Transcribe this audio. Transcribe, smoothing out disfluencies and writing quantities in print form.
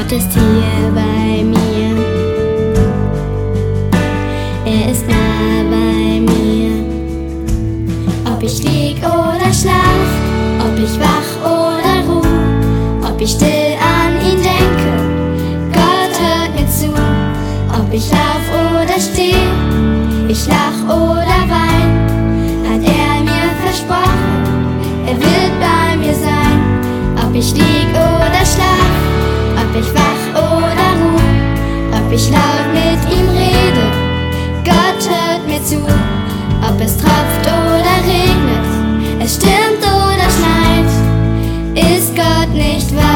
Gott ist hier bei mir. Er ist nah bei mir. Ob ich lieg oder schlaf, ob ich wach oder ruh, ob ich still an ihn denke, Gott hört mir zu. Ob ich lauf oder steh, ich lach oder wein, hat er mir versprochen, er wird bei mir sein. Ob ich lieg oder schlaf, ob ich wach oder ruh, ob ich laut mit ihm rede, Gott hört mir zu. Ob es tropft oder regnet, es stürmt oder schneit, ist Gott nicht weit.